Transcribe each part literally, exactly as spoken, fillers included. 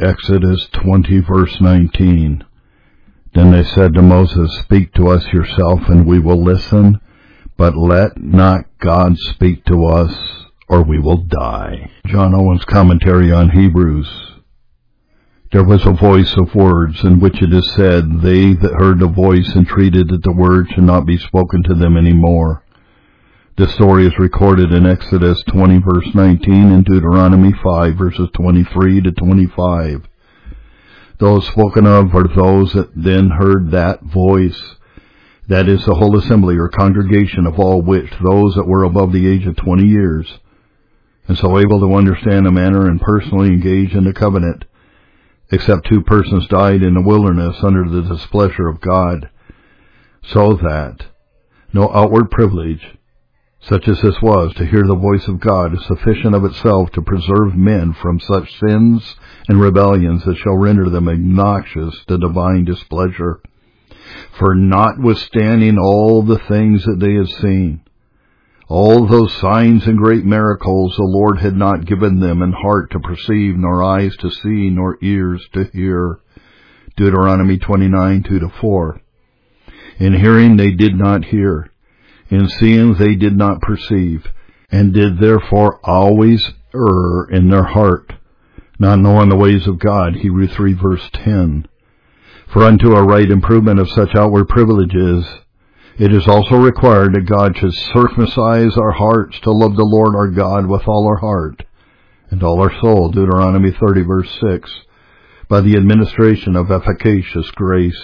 Exodus twenty, verse nineteen. Then they said to Moses, "Speak to us yourself, and we will listen, but let not God speak to us, or we will die." John Owen's commentary on Hebrews. There was a voice of words, in which it is said, "They that heard the voice entreated that the word should not be spoken to them any more." This story is recorded in Exodus twenty, verse nineteen, and Deuteronomy five, verses twenty-three to twenty-five. Those spoken of are those that then heard that voice. That is the whole assembly or congregation, of all which those that were above the age of twenty years, and so able to understand the manner and personally engage in the covenant, except two persons died in the wilderness under the displeasure of God, so that no outward privilege, such as this was, to hear the voice of God, is sufficient of itself to preserve men from such sins and rebellions that shall render them obnoxious to divine displeasure. For notwithstanding all the things that they had seen, all those signs and great miracles, the Lord had not given them an heart to perceive, nor eyes to see, nor ears to hear. Deuteronomy twenty-nine, two to four. In hearing they did not hear, in seeing they did not perceive, and did therefore always err in their heart, not knowing the ways of God. Hebrews three, verse ten. For unto a right improvement of such outward privileges, it is also required that God should circumcise our hearts to love the Lord our God with all our heart and all our soul. Deuteronomy thirty, verse six, by the administration of efficacious grace.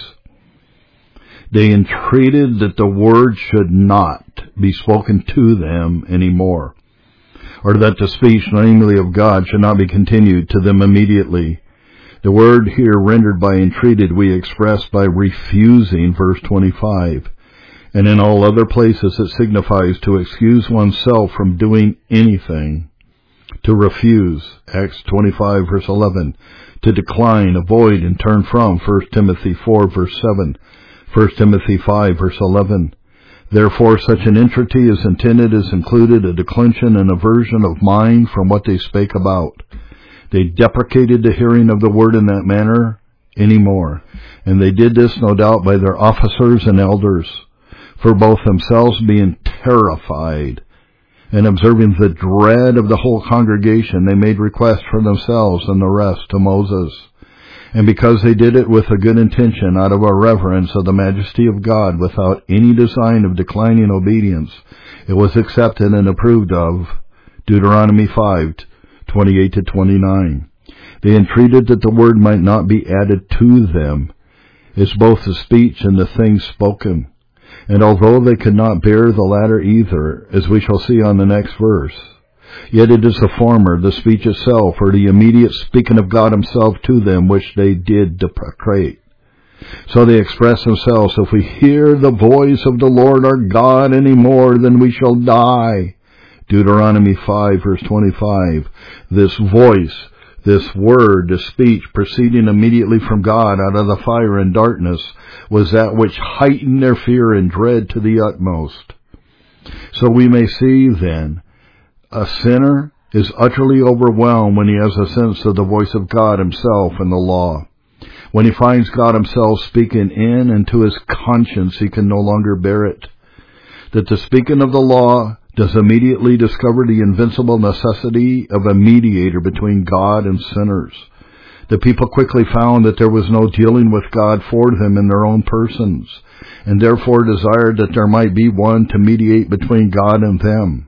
They entreated that the word should not be spoken to them any more, or that the speech, namely of God, should not be continued to them immediately. The word here rendered by entreated we express by refusing, verse twenty-five, and in all other places it signifies to excuse oneself from doing anything. To refuse, Acts twenty-five, verse eleven, to decline, avoid, and turn from, First Timothy four, verse seven, First Timothy five, verse eleven. Therefore such an entreaty is intended as included a declension and aversion of mind from what they spake about. They deprecated the hearing of the word in that manner any more, and they did this no doubt by their officers and elders, for both themselves being terrified and observing the dread of the whole congregation, they made request for themselves and the rest to Moses. And because they did it with a good intention, out of a reverence of the majesty of God, without any design of declining obedience, it was accepted and approved of. Deuteronomy five, twenty-eight to twenty-nine. They entreated that the word might not be added to them. It's both the speech and the things spoken. And although they could not bear the latter either, as we shall see on the next verse, yet it is the former, the speech itself, or the immediate speaking of God himself to them, which they did deprecate. So they express themselves, "If we hear the voice of the Lord our God any more, then we shall die." Deuteronomy five, verse twenty-five. This voice, this word, this speech, proceeding immediately from God out of the fire and darkness, was that which heightened their fear and dread to the utmost. So we may see, then, a sinner is utterly overwhelmed when he has a sense of the voice of God himself in the law. When he finds God himself speaking in and to his conscience, he can no longer bear it. That the speaking of the law does immediately discover the invincible necessity of a mediator between God and sinners. The people quickly found that there was no dealing with God for them in their own persons, and therefore desired that there might be one to mediate between God and them.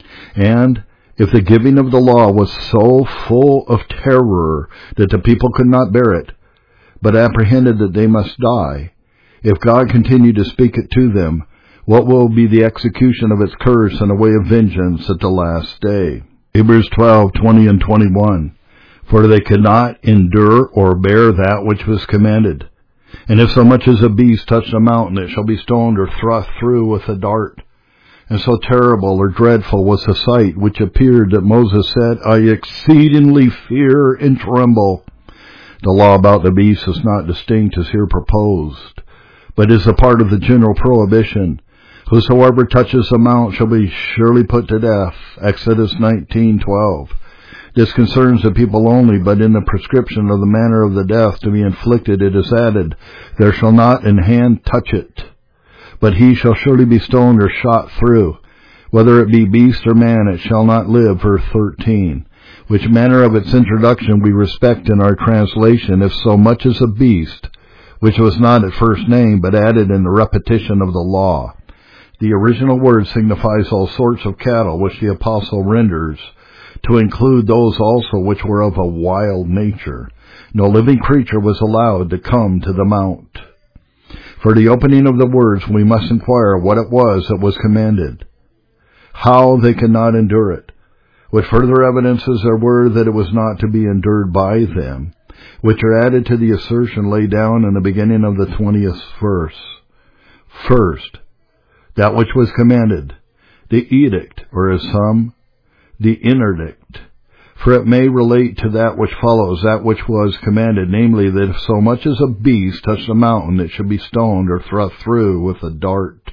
And if the giving of the law was so full of terror that the people could not bear it, but apprehended that they must die, if God continued to speak it to them, what will be the execution of its curse and a way of vengeance at the last day? Hebrews twelve, twenty and twenty-one. For they could not endure or bear that which was commanded. And if so much as a beast touch a mountain, it shall be stoned or thrust through with a dart. And so terrible or dreadful was the sight which appeared that Moses said, "I exceedingly fear and tremble." The law about the beast is not distinct as here proposed, but is a part of the general prohibition. Whosoever touches the mount shall be surely put to death. Exodus nineteen, twelve. This concerns the people only, but in the prescription of the manner of the death to be inflicted it is added, there shall not an hand touch it, but he shall surely be stoned or shot through. Whether it be beast or man, it shall not live. Verse thirteen. Which manner of its introduction we respect in our translation, if so much as a beast, which was not at first named, but added in the repetition of the law. The original word signifies all sorts of cattle, which the apostle renders to include those also which were of a wild nature. No living creature was allowed to come to the mount. For the opening of the words, we must inquire what it was that was commanded, how they could not endure it, what further evidences there were that it was not to be endured by them, which are added to the assertion laid down in the beginning of the twentieth verse. First, that which was commanded, the edict, or as some, the interdict, for it may relate to that which follows, that which was commanded, namely that if so much as a beast touched a mountain, it should be stoned or thrust through with a dart.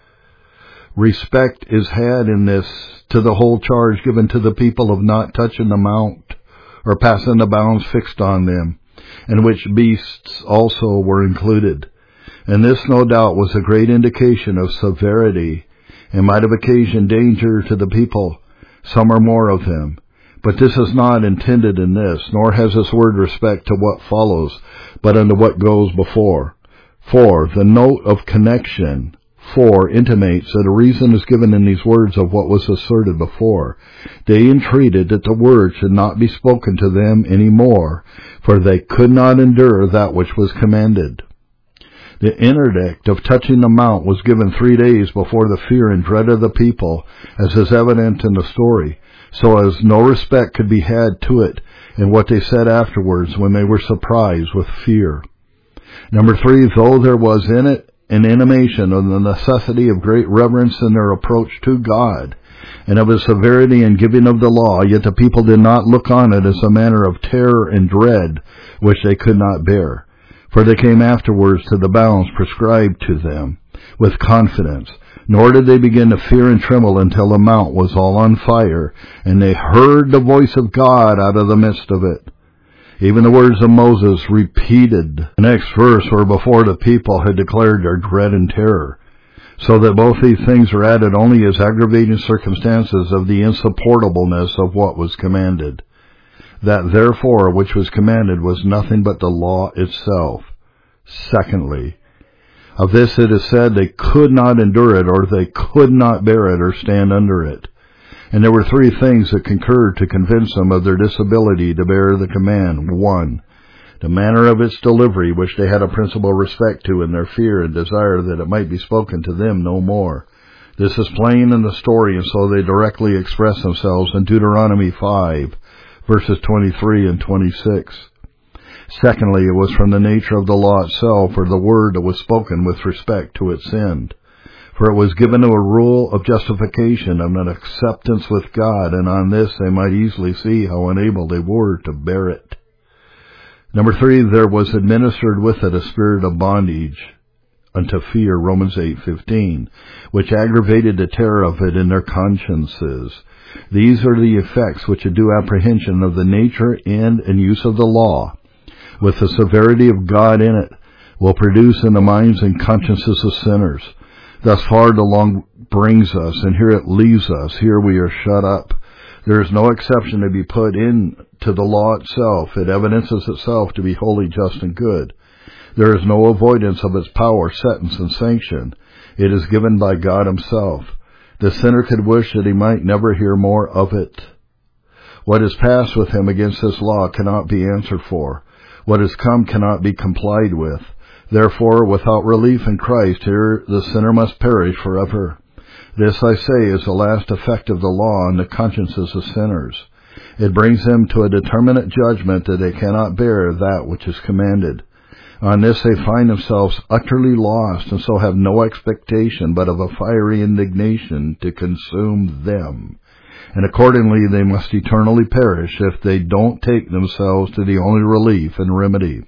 Respect is had in this to the whole charge given to the people of not touching the mount, or passing the bounds fixed on them, in which beasts also were included. And this, no doubt, was a great indication of severity, and might have occasioned danger to the people, some or more of them. But this is not intended in this, nor has this word respect to what follows, but unto what goes before. For the note of connection, for, intimates that a reason is given in these words of what was asserted before. They entreated that the word should not be spoken to them any more, for they could not endure that which was commanded. The interdict of touching the mount was given three days before the fear and dread of the people, as is evident in the story, so as no respect could be had to it in what they said afterwards when they were surprised with fear. Number three, though there was in it an intimation of the necessity of great reverence in their approach to God, and of his severity in giving of the law, yet the people did not look on it as a matter of terror and dread which they could not bear. For they came afterwards to the bounds prescribed to them with confidence, nor did they begin to fear and tremble until the mount was all on fire, and they heard the voice of God out of the midst of it. Even the words of Moses repeated the next verse were before the people had declared their dread and terror, so that both these things are added only as aggravating circumstances of the insupportableness of what was commanded. That therefore which was commanded was nothing but the law itself. Secondly, of this it is said they could not endure it, or they could not bear it, or stand under it. And there were three things that concurred to convince them of their disability to bear the command. One, the manner of its delivery, which they had a principal respect to in their fear and desire that it might be spoken to them no more. This is plain in the story, and so they directly express themselves in Deuteronomy five, verses twenty-three and twenty-six. Secondly, it was from the nature of the law itself, or the word that was spoken with respect to its end. For it was given to a rule of justification, of an acceptance with God, and on this they might easily see how unable they were to bear it. Number three, there was administered with it a spirit of bondage unto fear, Romans eight fifteen, which aggravated the terror of it in their consciences. These are the effects which a due apprehension of the nature, end, and use of the law, with the severity of God in it, will produce in the minds and consciences of sinners. Thus far the law brings us, and here it leaves us. Here we are shut up. There is no exception to be put in to the law itself. It evidences itself to be holy, just, and good. There is no avoidance of its power, sentence, and sanction. It is given by God himself. The sinner could wish that he might never hear more of it. What is passed with him against this law cannot be answered for. What has come cannot be complied with. Therefore, without relief in Christ, here the sinner must perish forever. This, I say, is the last effect of the law on the consciences of sinners. It brings them to a determinate judgment that they cannot bear that which is commanded. On this they find themselves utterly lost, and so have no expectation but of a fiery indignation to consume them. And accordingly they must eternally perish if they don't take themselves to the only relief and remedy.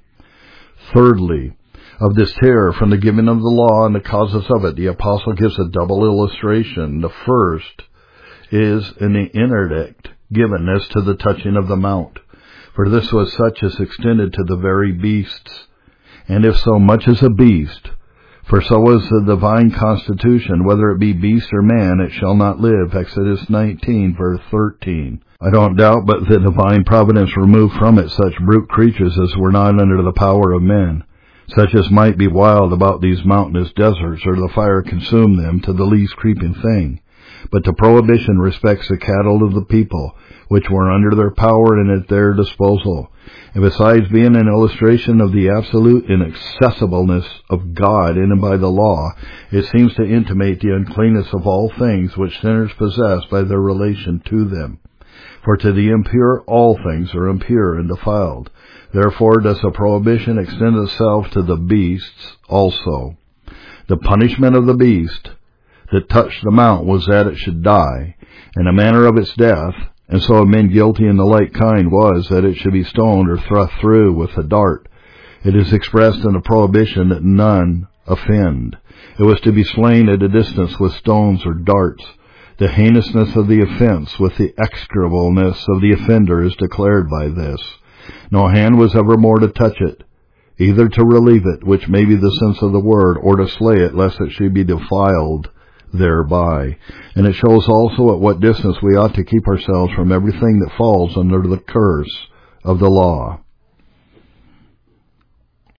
Thirdly, of this terror from the giving of the law and the causes of it, the apostle gives a double illustration. The first is in the interdict given as to the touching of the mount. For this was such as extended to the very beasts. And if so much as a beast, for so is the divine constitution, whether it be beast or man, it shall not live. Exodus nineteen, verse thirteen. I don't doubt but the divine providence removed from it such brute creatures as were not under the power of men, such as might be wild about these mountainous deserts, or the fire consume them to the least creeping thing. But the prohibition respects the cattle of the people, which were under their power and at their disposal. And besides being an illustration of the absolute inaccessibleness of God in and by the law, it seems to intimate the uncleanness of all things which sinners possess by their relation to them. For to the impure all things are impure and defiled. Therefore does the prohibition extend itself to the beasts also. The punishment of the beast that touched the mount was that it should die, and the manner of its death, and so of men guilty in the like kind, was that it should be stoned or thrust through with a dart. It is expressed in the prohibition that none offend. It was to be slain at a distance with stones or darts. The heinousness of the offense with the execrableness of the offender is declared by this. No hand was ever more to touch it, either to relieve it, which may be the sense of the word, or to slay it, lest it should be defiled thereby. And it shows also at what distance we ought to keep ourselves from everything that falls under the curse of the law.